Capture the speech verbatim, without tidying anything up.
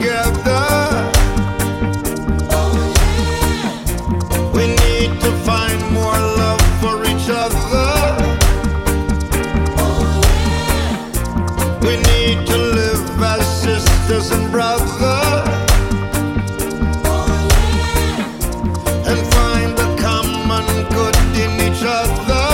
together. We need to find more love for each other. We need to live as sisters and brothers and find the common good in each other.